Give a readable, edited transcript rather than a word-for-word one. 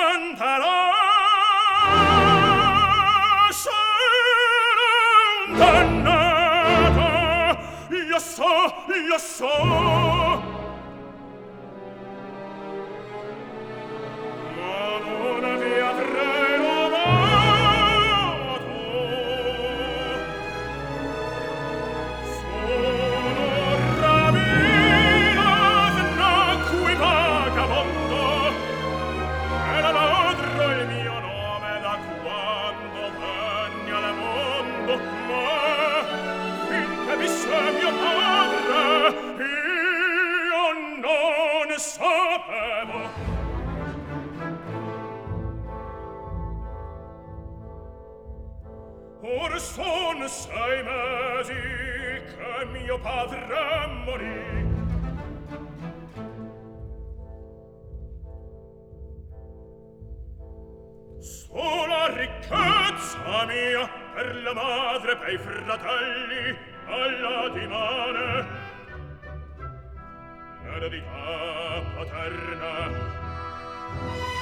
canterò sono dannata, io so ma non vi avrei amato. Sono rapina nacqui vagabondo e la ladro il mio nome da quando venni al mondo, ma finché visse mio padre io non sapevo. Or son 6 mesi che mio padre morì. Sola ricchezza mia per la madre e pei fratelli alla dimane, l'eredità paterna